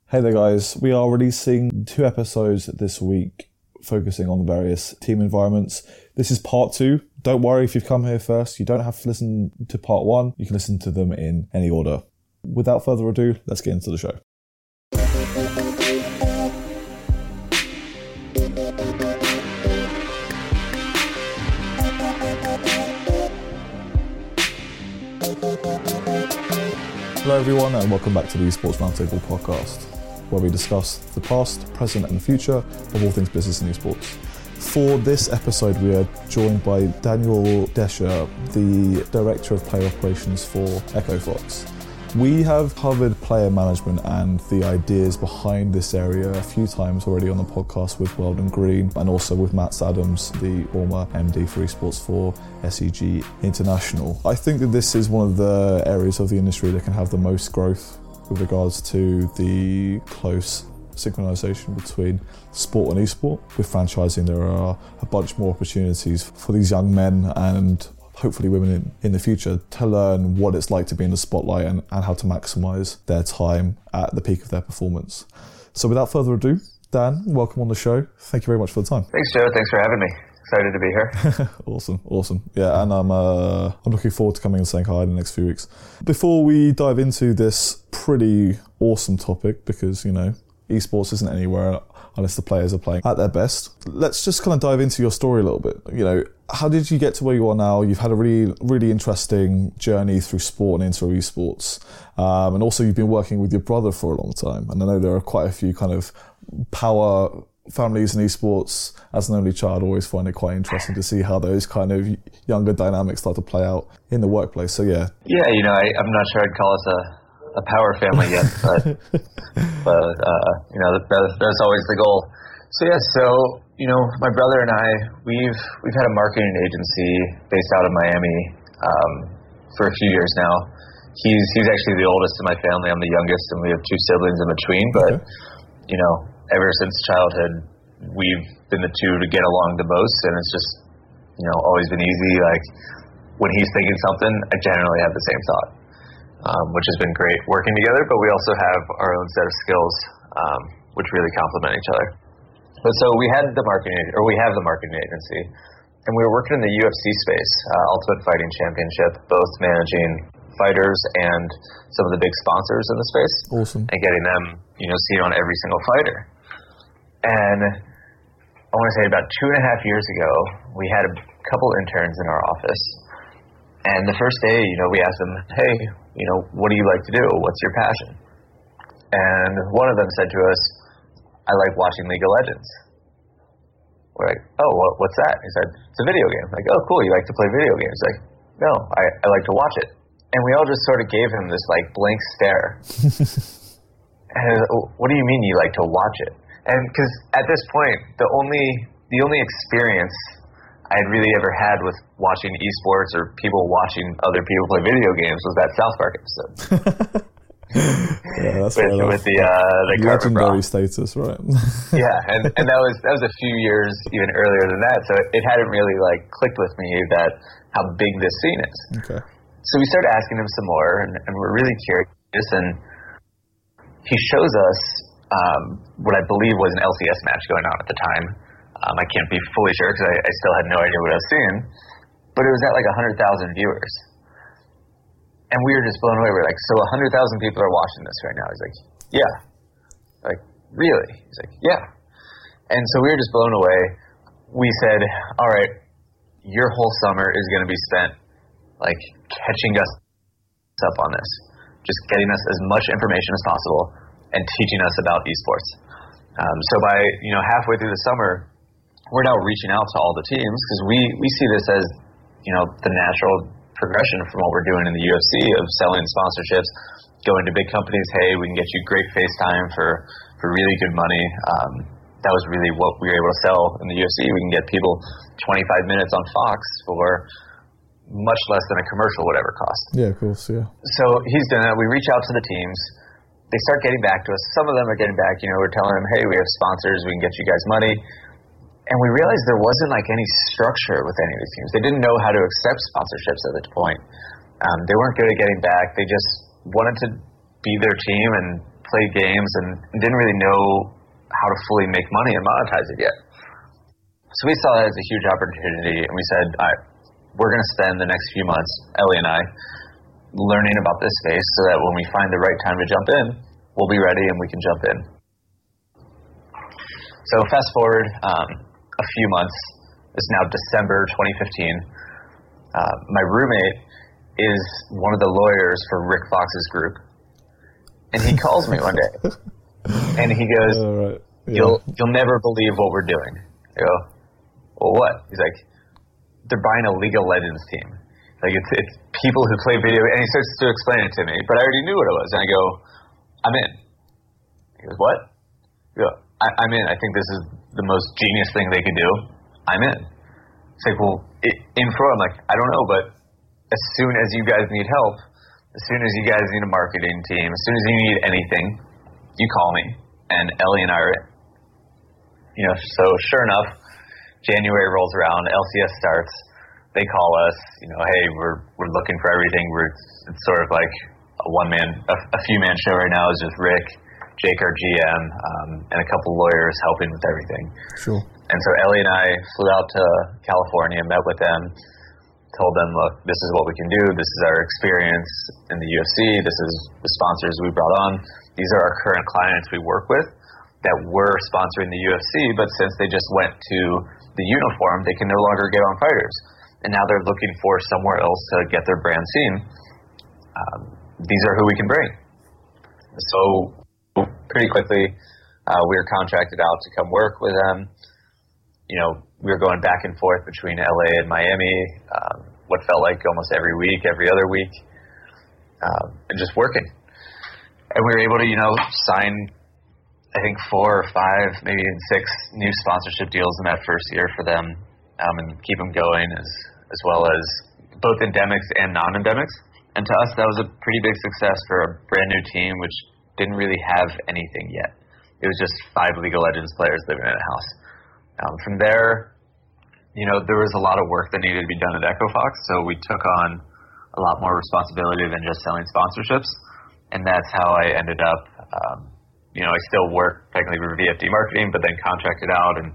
Hey there guys, we are releasing 2 episodes this week focusing on the various team environments. This is part 2. Don't worry if you've come here first, you don't have to listen to part 1, you can listen to them in any order. Without further ado, let's get into the show. Hello everyone and welcome back to the Esports Roundtable podcast, where we discuss the past, present and the future of all things business and esports. For this episode we are joined by Daniel Descher, the Director of Player Operations for Echo Fox. We have covered player management and the ideas behind this area a few times already on the podcast with Weldon Green and also with Matt Adams, the former MD for esports for SEG International. I think that this is one of the areas of the industry that can have the most growth with regards to the close synchronization between sport and esport. With franchising, there are a bunch more opportunities for these young men and hopefully women in the future to learn what it's like to be in the spotlight and how to maximize their time at the peak of their performance. So without further ado, Dan, welcome on the show. Thank you very much for the time. Thanks, Joe. Thanks for having me. Excited to be here. Awesome. Yeah, and I'm looking forward to coming and saying hi in the next few weeks. Before we dive into this pretty awesome topic, because, you know, esports isn't anywhere unless the players are playing at their best. Let's just kind of dive into your story a little bit. You know, how did you get to where you are now? You've had a really interesting journey through sport and into esports. And also you've been working with your brother for a long time. And I know there are quite a few kind of power families in esports. As an only child, I always find it quite interesting to see how those kind of younger dynamics start to play out in the workplace. So yeah. Yeah, you know, I'm not sure I'd call us a power family yet, but you know, that's always the goal. So you know, my brother and I, we've had a marketing agency based out of Miami for a few years now. He's actually the oldest in my family. I'm the youngest, and we have 2 siblings in between. But you know, ever since childhood, we've been the 2 to get along the most, and it's just, you know, always been easy. Like when he's thinking something, I generally have the same thought. Which has been great working together, but we also have our own set of skills, which really complement each other. But so we have the marketing agency, and we were working in the UFC space, Ultimate Fighting Championship, both managing fighters and some of the big sponsors in the space. Awesome. And getting them, you know, seen on every single fighter. And I want to say about 2.5 years ago, we had a couple interns in our office. And the first day, you know, we asked them, hey, you know, what do you like to do? What's your passion? And one of them said to us, I like watching League of Legends. We're like, oh, what's that? He said, it's a video game. Like, oh, cool, you like to play video games? Like, no, I like to watch it. And we all just sort of gave him this, like, blank stare. And what do you mean you like to watch it? And because at this point, the only experience I had really ever had with watching esports or people watching other people play video games was that South Park episode. Yeah, that's with the legendary status, right? Yeah, and that was a few years even earlier than that, so it hadn't really like clicked with me that how big this scene is. Okay. So we started asking him some more, and we're really curious, and he shows us what I believe was an LCS match going on at the time. I can't be fully sure because I still had no idea what I was seeing, but it was at like 100,000 viewers. And we were just blown away. We're like, so 100,000 people are watching this right now. He's like, yeah. Like, really? He's like, yeah. And so we were just blown away. We said, all right, your whole summer is going to be spent like catching us up on this, just getting us as much information as possible and teaching us about esports. So by, you know, halfway through the summer, we're now reaching out to all the teams because we see this as, you know, the natural progression from what we're doing in the UFC of selling sponsorships, going to big companies. Hey, we can get you great FaceTime for really good money. That was really what we were able to sell in the UFC. We can get people 25 minutes on Fox for much less than a commercial would ever cost. Yeah, of course, yeah. So he's done that. We reach out to the teams. They start getting back to us. Some of them are getting back. You know, we're telling them, hey, we have sponsors. We can get you guys money. And we realized there wasn't like any structure with any of these teams. They didn't know how to accept sponsorships at this point. They weren't good at getting back. They just wanted to be their team and played games and didn't really know how to fully make money and monetize it yet. So we saw that as a huge opportunity, and we said, all right, we're going to spend the next few months, Ellie and I, learning about this space so that when we find the right time to jump in, we'll be ready and we can jump in. So fast forward a few months. It's now December 2015. My roommate is one of the lawyers for Rick Fox's group. And he calls me one day. And he goes, right. You'll never believe what we're doing. I go, well, what? He's like, they're buying a League of Legends team. Like, it's people who play video, and he starts to explain it to me, but I already knew what it was. And I go, I'm in. He goes, what? I go, I'm in. I think this is the most genius thing they could do. I'm in. It's like, well, info, I'm like, I don't know, but as soon as you guys need help, as soon as you guys need a marketing team, as soon as you need anything, you call me, and Ellie and I are in. So sure enough, January rolls around, LCS starts, they call us, hey, we're looking for everything. It's sort of like a few man show right now is just Rick, Jake, our GM, and a couple lawyers helping with everything. Sure. And so Ellie and I flew out to California, met with them, told them, look, this is what we can do. This is our experience in the UFC. This is the sponsors we brought on. These are our current clients we work with that were sponsoring the UFC, but since they just went to the uniform, they can no longer get on fighters. And now they're looking for somewhere else to get their brand seen. These are who we can bring. So pretty quickly, we were contracted out to come work with them. We were going back and forth between LA and Miami, what felt like almost every week, every other week, and just working. And we were able to, sign, I think 4 or 5, maybe 6 new sponsorship deals in that first year for them, and keep them going as well as both endemics and non-endemics. And to us, that was a pretty big success for a brand new team, which didn't really have anything yet. It was just 5 League of Legends players living in a house. From there, there was a lot of work that needed to be done at EchoFox, so we took on a lot more responsibility than just selling sponsorships, and that's how I ended up, I still work technically for VFD marketing, but then contracted out and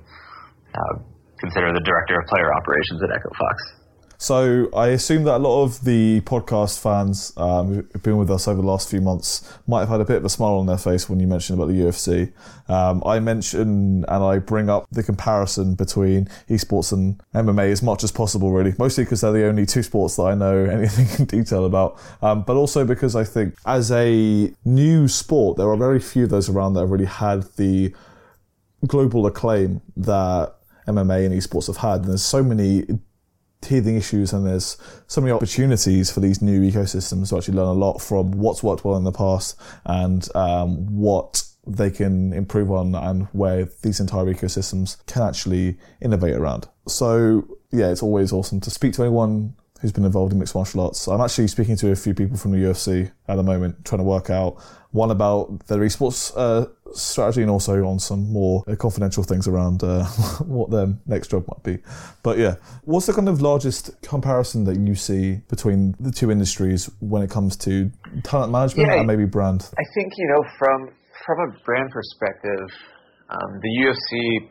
consider the director of player operations at EchoFox. So I assume that a lot of the podcast fans who've been with us over the last few months might have had a bit of a smile on their face when you mentioned about the UFC. I mention and I bring up the comparison between esports and MMA as much as possible, really, mostly because they're the only 2 sports that I know anything in detail about, but also because I think as a new sport, there are very few of those around that have really had the global acclaim that MMA and esports have had. And there's so many teething issues, and there's so many opportunities for these new ecosystems to actually learn a lot from what's worked well in the past and what they can improve on and where these entire ecosystems can actually innovate around. So yeah, it's always awesome to speak to anyone who's been involved in mixed martial arts. I'm actually speaking to a few people from the UFC at the moment, trying to work out one about their esports strategy and also on some more confidential things around what their next job might be. But yeah, what's the kind of largest comparison that you see between the 2 industries when it comes to talent management and maybe brand? I think, from a brand perspective, the UFC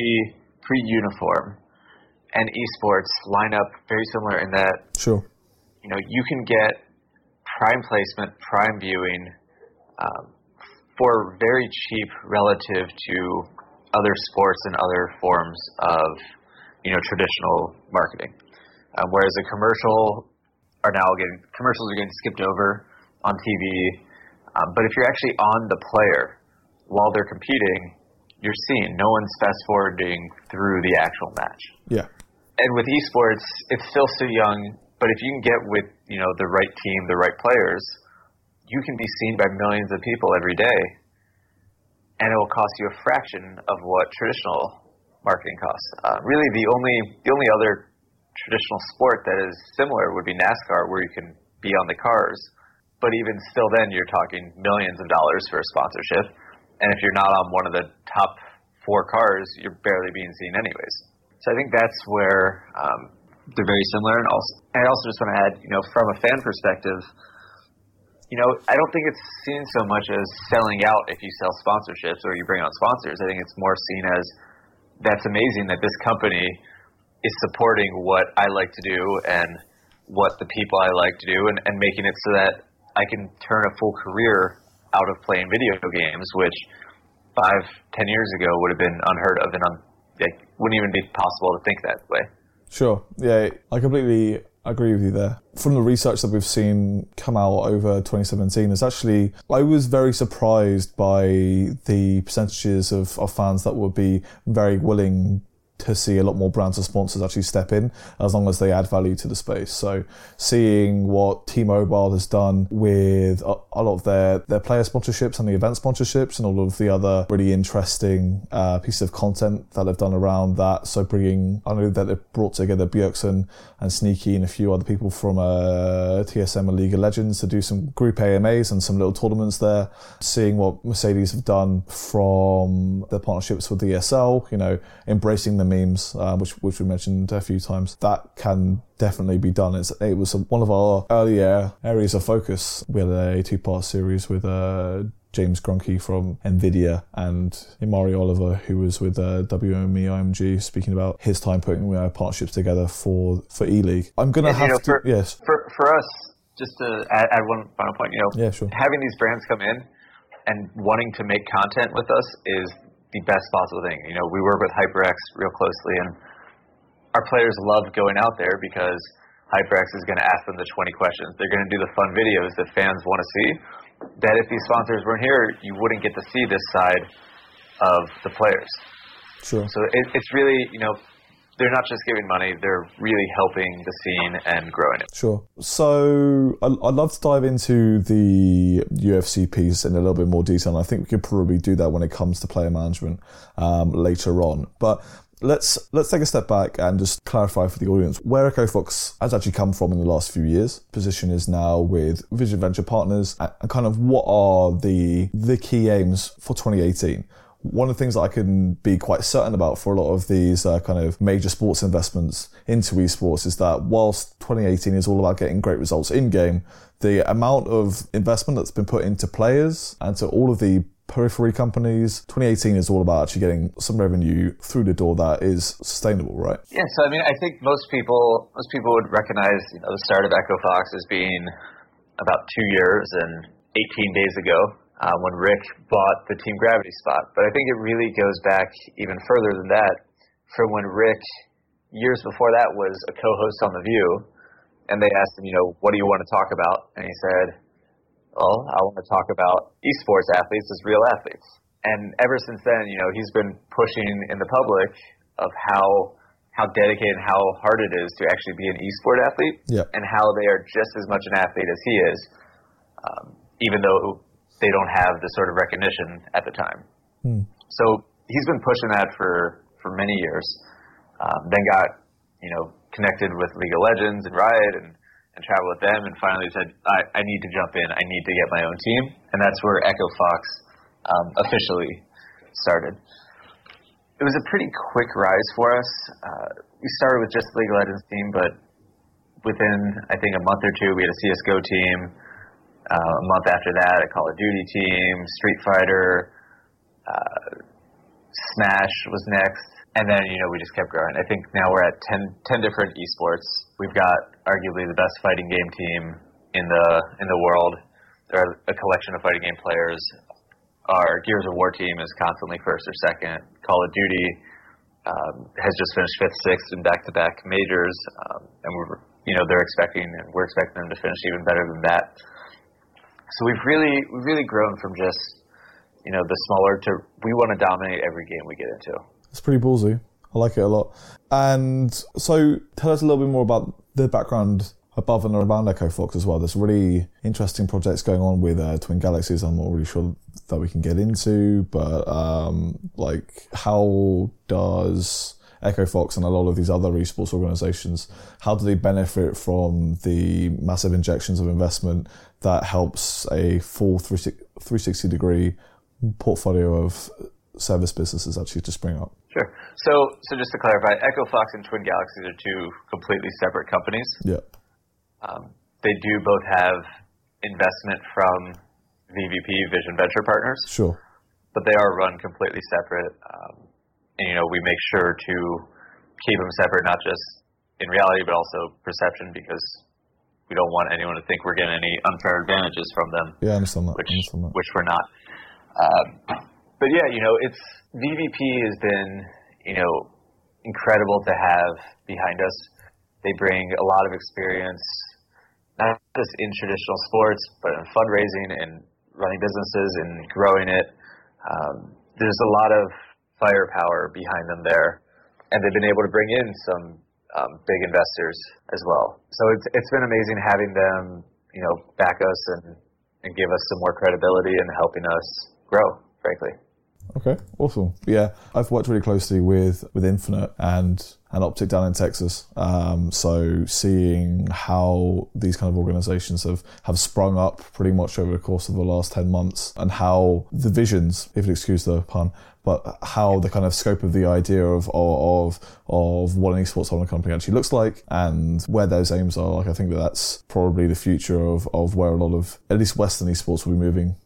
pre-uniform and esports line up very similar in that, sure, you can get prime placement, prime viewing for very cheap relative to other sports and other forms of, traditional marketing. Whereas commercials are getting skipped over on TV. But if you're actually on the player while they're competing, you're seeing. No one's fast forwarding through the actual match. Yeah. And with esports, it's still so young, but if you can get with, the right team, the right players, you can be seen by millions of people every day, and it will cost you a fraction of what traditional marketing costs. Really, the only other traditional sport that is similar would be NASCAR, where you can be on the cars, but even still then, you're talking millions of dollars for a sponsorship, and if you're not on one of the top 4 cars, you're barely being seen anyways. So I think that's where they're very similar. And I also just want to add, from a fan perspective, I don't think it's seen so much as selling out if you sell sponsorships or you bring on sponsors. I think it's more seen as that's amazing that this company is supporting what I like to do and what the people I like to do and making it so that I can turn a full career out of playing video games, which 5-10 years ago would have been unheard of and wouldn't even be possible to think that way. Sure. Yeah, I completely agree with you there. From the research that we've seen come out over 2017, I was very surprised by the percentages of fans that would be very willing to see a lot more brands and sponsors actually step in as long as they add value to the space. So seeing what T-Mobile has done with a lot of their player sponsorships and the event sponsorships and all of the other really interesting pieces of content that they've done around that. So I know that they've brought together Bjergsen and Sneaky and a few other people from TSM and League of Legends to do some group AMAs and some little tournaments there. Seeing what Mercedes have done from their partnerships with ESL, embracing the memes, which we mentioned a few times, that can definitely be done. It was one of our earlier areas of focus. We had a 2-part series with James Grunke from NVIDIA and Imari Oliver, who was with WME IMG, speaking about his time putting partnerships together for E-League. I'm going to have to... Yes. For us, just to add one final point, yeah, sure. Having these brands come in and wanting to make content with us is the best possible thing. We work with HyperX real closely, and our players love going out there because HyperX is going to ask them the 20 questions. They're going to do the fun videos that fans want to see, that if these sponsors weren't here, you wouldn't get to see this side of the players. Sure. So it's really, they're not just giving money, they're really helping the scene and growing it. Sure. So I'd love to dive into the UFC piece in a little bit more detail. And I think we could probably do that when it comes to player management later on. But let's take a step back and just clarify for the audience where Echo Fox has actually come from in the last few years. Position is now with Vision Venture Partners, and kind of what are the key aims for 2018. One of the things that I can be quite certain about for a lot of these kind of major sports investments into esports is that whilst 2018 is all about getting great results in-game, the amount of investment that's been put into players and to all of the periphery companies, 2018 is all about actually getting some revenue through the door that is sustainable, right? Yeah, so I think most people would recognize the start of Echo Fox as being about 2 years and 18 days ago. When Rick bought the Team Gravity spot. But I think it really goes back even further than that, from when Rick, years before that, was a co-host on The View, and they asked him, what do you want to talk about? And he said, well, I want to talk about esports athletes as real athletes. And ever since then, he's been pushing in the public of how dedicated and how hard it is to actually be an esport athlete, yep, and how they are just as much an athlete as he is, even though they don't have the sort of recognition at the time. So he's been pushing that for many years. Then got, connected with League of Legends and Riot and traveled with them, and finally said, I need to jump in. I need to get my own team. And that's where Echo Fox officially started. It was a pretty quick rise for us. We started with just the League of Legends team, but within, I think, a month or two, we had a CSGO team. A month after that, a Call of Duty team, Street Fighter, Smash was next, and then we just kept growing. I think now we're at 10 different esports. We've got arguably the best fighting game team in the world. There are a collection of fighting game players. Our Gears of War team is constantly first or second. Call of Duty has just finished 5th, 6th in back-to-back majors, and we're expecting them to finish even better than that. So we've really grown from just, the smaller to we want to dominate every game we get into. It's pretty ballsy. I like it a lot. And so tell us a little bit more about the background above and around Echo Fox as well. There's really interesting projects going on with Twin Galaxies I'm not really sure that we can get into, but how does Echo Fox and a lot of these other esports organizations, how do they benefit from the massive injections of investment that helps a full 360 degree portfolio of service businesses actually to spring up? Sure. So just to clarify, Echo Fox and Twin Galaxies are two completely separate companies. Yeah. They do both have investment from VVP Vision Venture Partners. Sure. But they are run completely separate. And, we make sure to keep them separate, not just in reality, but also perception, because we don't want anyone to think we're getting any unfair advantages from them. Yeah, I understand that. Which we're not. But yeah, it's VVP has been, incredible to have behind us. They bring a lot of experience, not just in traditional sports, but in fundraising and running businesses and growing it. There's a lot of firepower behind them there, and they've been able to bring in some big investors as well. So it's been amazing having them, back us and give us some more credibility and helping us grow, frankly. Okay, awesome. Yeah, I've worked really closely with Infinite and Optic down in Texas. So seeing how these kind of organizations have sprung up pretty much over the course of the last 10 months, and how the visions, if you excuse the pun, but how the kind of scope of the idea of what an esports holding company actually looks like and where those aims are. Like, I think that's probably the future of where a lot of, at least Western esports, will be moving,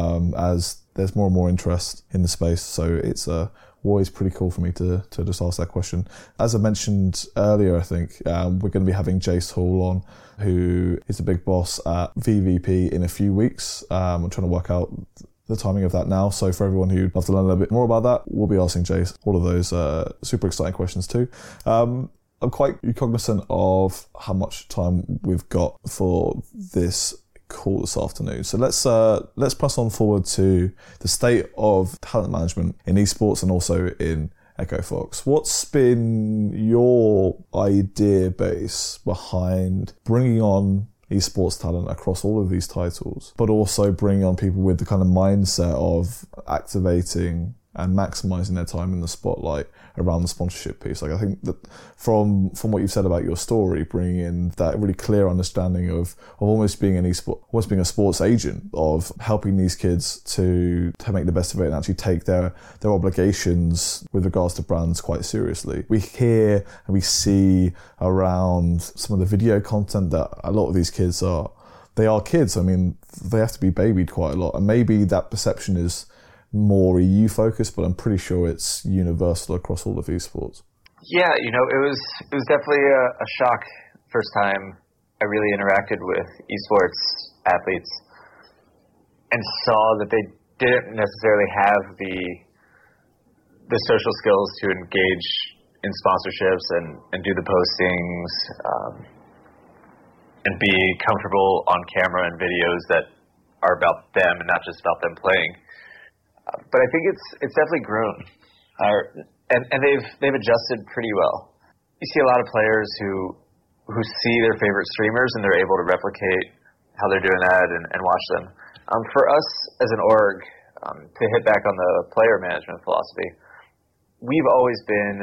as there's more and more interest in the space. So it's always pretty cool for me to just ask that question. As I mentioned earlier, I think we're going to be having Jace Hall on, who is a big boss at VVP in a few weeks. I'm trying to work out the timing of that now. So for everyone who'd love to learn a little bit more about that, we'll be asking Jace all of those super exciting questions too. I'm quite cognizant of how much time we've got for this call this afternoon. So let's press on forward to the state of talent management in esports and also in Echo Fox. What's been your idea base behind bringing on esports talent across all of these titles, but also bringing on people with the kind of mindset of activating and maximizing their time in the spotlight around the sponsorship piece? Like, I think that from what you've said about your story, bringing in that really clear understanding of almost being almost being a sports agent, of helping these kids to make the best of it and actually take their obligations with regards to brands quite seriously. We hear and we see around some of the video content that a lot of these kids are kids. I mean, they have to be babied quite a lot, and maybe that perception is more EU focused, but I'm pretty sure it's universal across all of esports. Yeah, it was definitely a shock first time I really interacted with esports athletes and saw that they didn't necessarily have the social skills to engage in sponsorships and do the postings and be comfortable on camera and videos that are about them and not just about them playing. But I think it's definitely grown, and they've adjusted pretty well. You see a lot of players who see their favorite streamers and they're able to replicate how they're doing that and watch them. For us as an org, to hit back on the player management philosophy, we've always been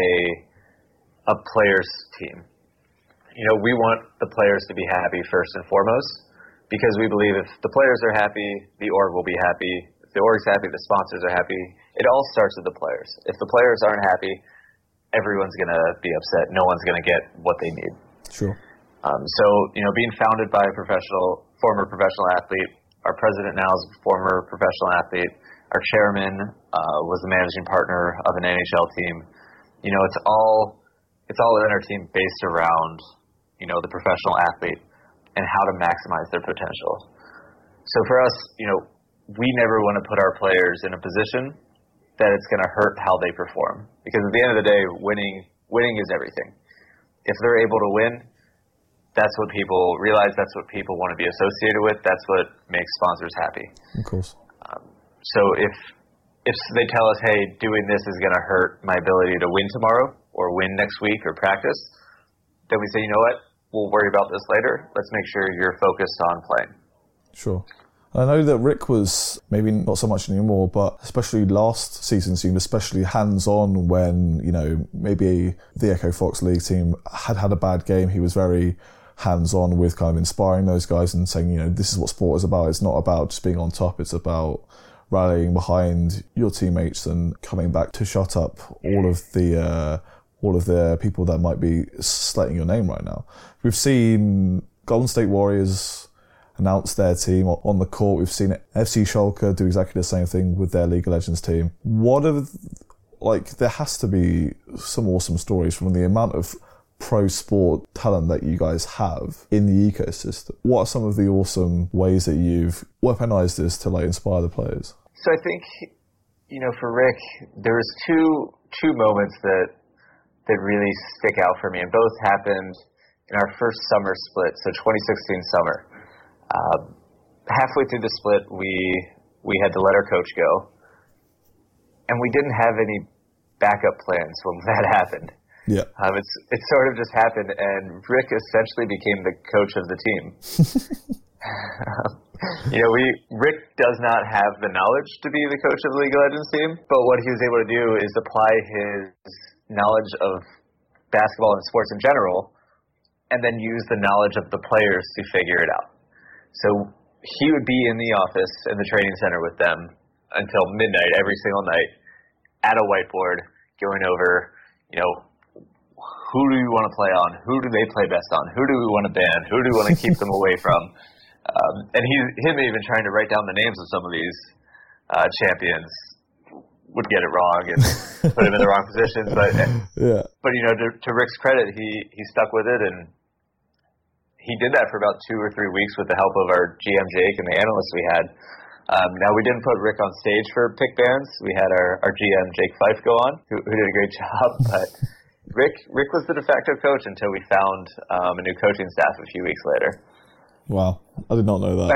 a players team. We want the players to be happy first and foremost, because we believe if the players are happy, the org will be happy. If the org's happy, the sponsors are happy. It all starts with the players. If the players aren't happy, everyone's going to be upset. No one's going to get what they need. Sure. So, being founded by a former professional athlete, our president now is a former professional athlete. Our chairman was the managing partner of an NHL team. It's all in our team based around, the professional athlete and how to maximize their potential. So for us, we never want to put our players in a position that it's going to hurt how they perform. Because at the end of the day, winning is everything. If they're able to win, that's what people realize, that's what people want to be associated with, that's what makes sponsors happy. Of course. So if they tell us, hey, doing this is going to hurt my ability to win tomorrow or win next week or practice, then we say, you know what, we'll worry about this later. Let's make sure you're focused on playing. Sure. I know that Rick was, maybe not so much anymore, but especially last season seemed especially hands-on when, maybe the Echo Fox League team had a bad game. He was very hands-on with kind of inspiring those guys and saying, this is what sport is about. It's not about just being on top. It's about rallying behind your teammates and coming back to shut up all of the people that might be slating your name right now. We've seen Golden State Warriors announce their team on the court. We've seen FC Schalke do exactly the same thing with their League of Legends team. There has to be some awesome stories from the amount of pro sport talent that you guys have in the ecosystem. What are some of the awesome ways that you've weaponized this to inspire the players? So I think, for Rick, there was two moments that really stick out for me, and both happened in our first summer split, so 2016 summer. Halfway through the split, we had to let our coach go, and we didn't have any backup plans when that happened. Yeah. It sort of just happened, and Rick essentially became the coach of the team. Rick does not have the knowledge to be the coach of the League of Legends team, but what he was able to do is apply his knowledge of basketball and sports in general, and then use the knowledge of the players to figure it out. So he would be in the office in the training center with them until midnight every single night at a whiteboard going over, who do we want to play on? Who do they play best on? Who do we want to ban? Who do we want to keep them away from? And him even trying to write down the names of some of these champions would get it wrong and put him in the wrong positions. But to Rick's credit, he stuck with it, and he did that for about 2 or 3 weeks with the help of our GM Jake and the analysts we had. Now, we didn't put Rick on stage for pick bans. We had our GM Jake Fife go on, who did a great job. But Rick was the de facto coach until we found a new coaching staff a few weeks later. Wow, I did not know that.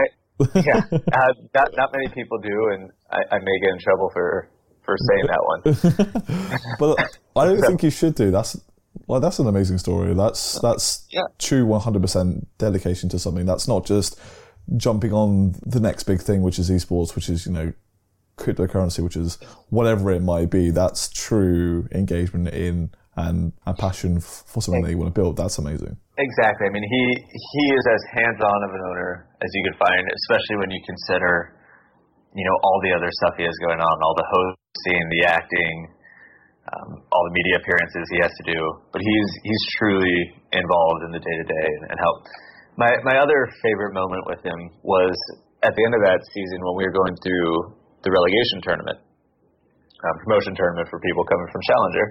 Not many people do, and I may get in trouble for saying that one. But I don't think you should do. That's an amazing story. That's true 100% dedication to something. That's not just jumping on the next big thing, which is esports, which is cryptocurrency, which is whatever it might be. That's true engagement in and passion for something that you want to build. That's amazing. Exactly. I mean, he is as hands-on of an owner as you could find, especially when you consider, all the other stuff he has going on, all the hosting, the acting, all the media appearances he has to do. But he's truly involved in the day-to-day and help. My other favorite moment with him was at the end of that season when we were going through the relegation tournament, promotion tournament for people coming from Challenger.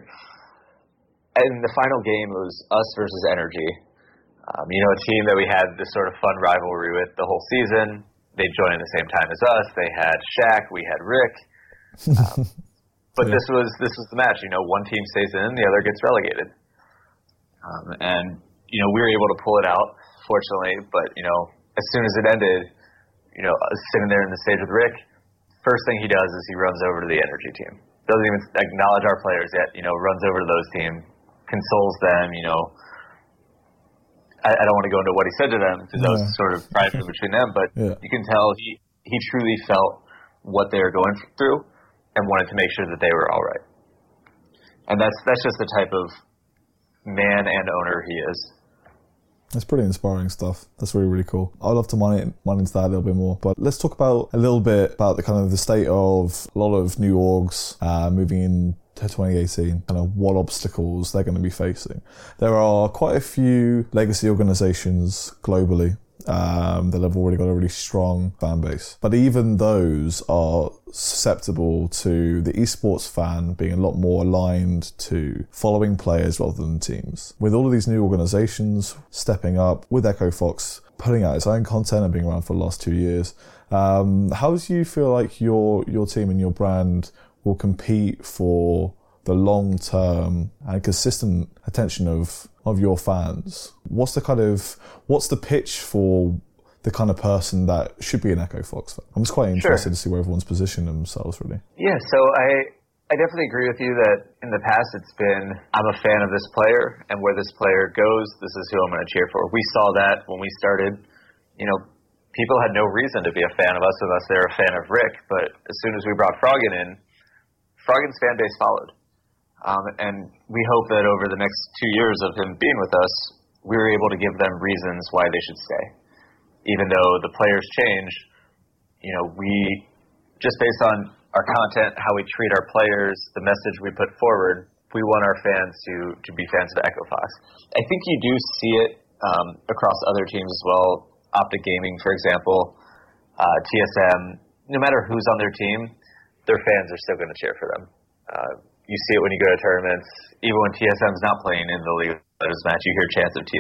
And the final game was us versus Energy. A team that we had this sort of fun rivalry with the whole season. They joined at the same time as us. They had Shaq. We had Rick. But this was the match. One team stays in, the other gets relegated. And we were able to pull it out, fortunately. But as soon as it ended, sitting there in the stage with Rick, first thing he does is he runs over to the Energy team. Doesn't even acknowledge our players yet. Runs over to those teams, consoles them. I don't want to go into what he said to them because that was sort of private between them, but you can tell he truly felt what they were going through and wanted to make sure that they were all right. And that's just the type of man and owner he is. That's pretty inspiring stuff. That's really, really cool. I'd love to mine into that a little bit more. But let's talk about a little bit about the kind of the state of a lot of new orgs moving into 2018, kind of what obstacles they're going to be facing. There are quite a few legacy organizations globally that have already got a really strong fan base. But even those are susceptible to the esports fan being a lot more aligned to following players rather than teams. With all of these new organizations stepping up, with Echo Fox putting out its own content and being around for the last 2 years, how do you feel like your team and your brand will compete for the long-term and consistent attention of your fans? What's the pitch for the kind of person that should be an Echo Fox fan? I'm just quite interested to see where everyone's positioned themselves, really. Yeah, so I definitely agree with you that in the past it's been, I'm a fan of this player, and where this player goes, this is who I'm going to cheer for. We saw that when we started. People had no reason to be a fan of us unless they were a fan of Rick, but as soon as we brought Froggen in, Froggen's fan base followed. And we hope that over the next 2 years of him being with us, we were able to give them reasons why they should stay. Even though the players change, we, just based on our content, how we treat our players, the message we put forward, we want our fans to be fans of Echo Fox. I think you do see it across other teams as well. Optic Gaming, for example, TSM, no matter who's on their team, their fans are still going to cheer for them. You see it when you go to tournaments. Even when TSM's not playing in the League of Legends match, you hear chants of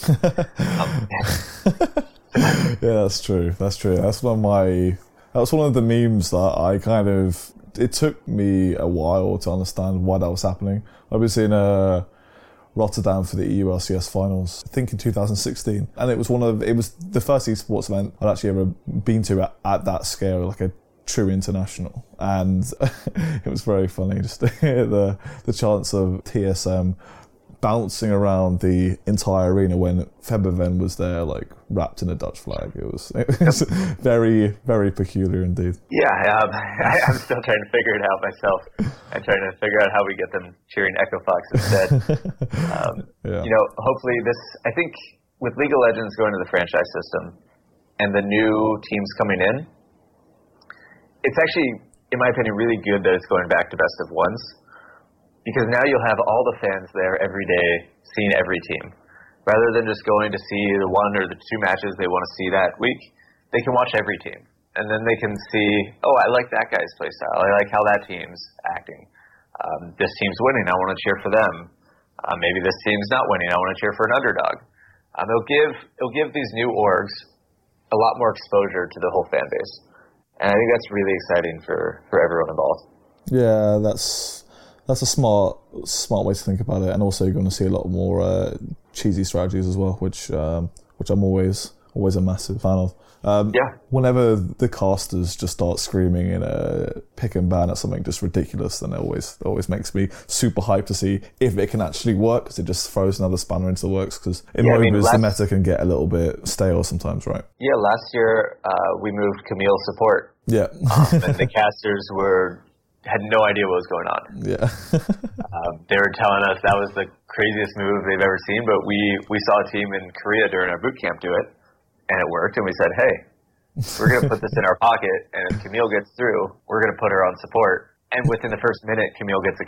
TSM. Yeah, that's true. That's one of the memes that I kind of. It took me a while to understand why that was happening. I was in Rotterdam for the EULCS finals, I think in 2016, and it was the first esports event I'd actually ever been to at that scale, like a true international, and it was very funny just to hear the chants of TSM bouncing around the entire arena when Febiven was there, like wrapped in a Dutch flag. It was very, very peculiar indeed. Yeah, I'm still trying to figure it out myself. I'm trying to figure out how we get them cheering Echo Fox instead. Yeah. Hopefully I think with League of Legends going to the franchise system and the new teams coming in, it's actually, in my opinion, really good that it's going back to best of ones. Because now you'll have all the fans there every day seeing every team. Rather than just going to see the one or the two matches they want to see that week, they can watch every team. And then they can see, oh, I like that guy's play style. I like how that team's acting. This team's winning. I want to cheer for them. Maybe this team's not winning. I want to cheer for an underdog. It'll give these new orgs a lot more exposure to the whole fan base. And I think that's really exciting for everyone involved. Yeah, that's a smart way to think about it, and also you're going to see a lot more cheesy strategies as well, which I'm always a massive fan of. Whenever the casters just start screaming in a pick and ban at something just ridiculous, then it always makes me super hyped to see if it can actually work, because it just throws another spanner into the works. Because in MOBAs, the meta can get a little bit stale sometimes, right? Yeah, last year we moved Camille support. Yeah, and the casters had no idea what was going on. Yeah. They were telling us that was the craziest move they've ever seen, but we saw a team in Korea during our boot camp do it, and it worked, and we said, hey, we're going to put this in our pocket, and if Camille gets through, we're going to put her on support. And within the first minute, Camille gets a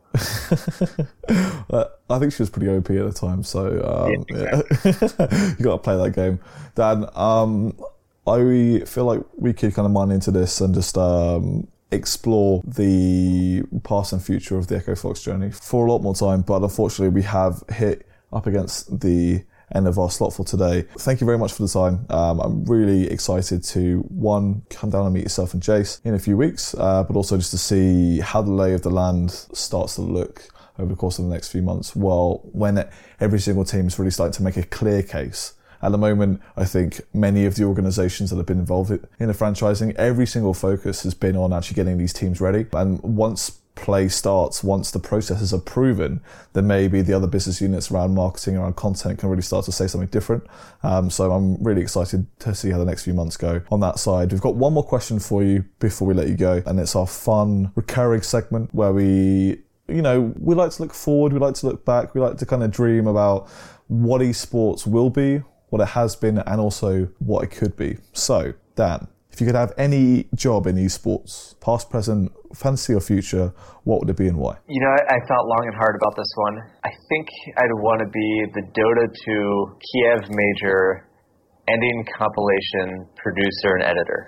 kill. I think she was pretty OP at the time, so exactly. You got to play that game. Dan, I feel like we could kind of mine into this and just explore the past and future of the Echo Fox journey for a lot more time, but unfortunately we have hit up against the end of our slot for today. Thank you very much for the time. I'm really excited to, one, come down and meet yourself and Jace in a few weeks, but also just to see how the lay of the land starts to look over the course of the next few months, when every single team is really starting to make a clear case. At the moment, I think many of the organizations that have been involved in the franchising, every single focus has been on actually getting these teams ready. And once play starts, once the processes are proven, then maybe the other business units around marketing, around content can really start to say something different. So I'm really excited to see how the next few months go on that side. We've got one more question for you before we let you go, and it's our fun recurring segment where we like to look forward, we like to look back, we like to kind of dream about what esports will be, what it has been, and also what it could be. So, Dan, if you could have any job in esports, past, present, fantasy or future, what would it be and why? I thought long and hard about this one. I think I'd want to be the Dota 2 Kiev Major ending compilation producer and editor.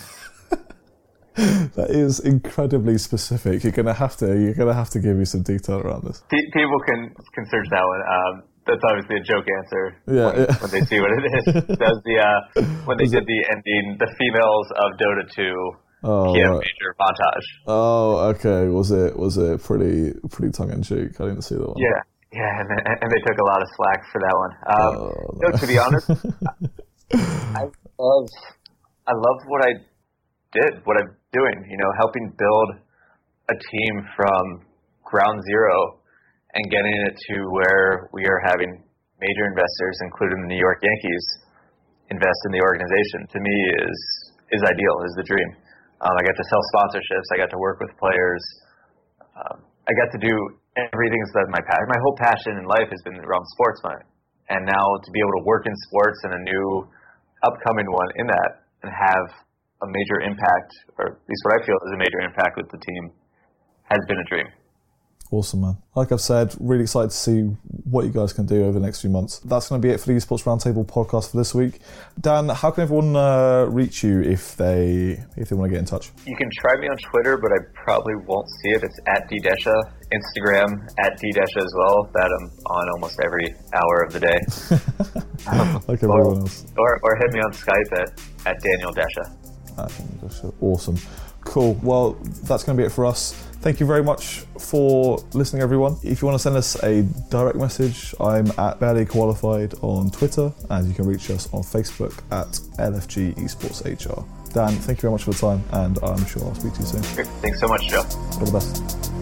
That is incredibly specific. You're gonna have to give me some detail around this. People can search that one. That's obviously a joke answer. When they see what it is. That was when they did the ending, the females of Dota 2 Kiev Major montage. Oh, okay. Was it pretty tongue in cheek? I didn't see that one. Yeah, and they took a lot of slack for that one. To be honest, I love what I did, what I'm doing. Helping build a team from ground zero and getting it to where we are having major investors, including the New York Yankees, invest in the organization. To me, is ideal, is the dream. I got to sell sponsorships. I got to work with players. I got to do everything that my whole passion in life has been around sports. And now to be able to work in sports and a new upcoming one in that and have a major impact, or at least what I feel is a major impact with the team, has been a dream. Awesome, man. Like I've said, really excited to see what you guys can do over the next few months. That's going to be it for the Esports Roundtable podcast for this week. Dan, how can everyone reach you if they want to get in touch? You can try me on Twitter, but I probably won't see it. It's @ddesha. Instagram @ddesha as well. That I'm on almost every hour of the day. Like everyone else. Or hit me on Skype at Daniel Desha. Awesome. Cool. Well, that's going to be it for us. Thank you very much for listening, everyone. If you want to send us a direct message, I'm @barelyqualified on Twitter, and you can reach us on Facebook @LFG Esports HR. Dan, thank you very much for the time, and I'm sure I'll speak to you soon. Thanks so much, Joe. All the best.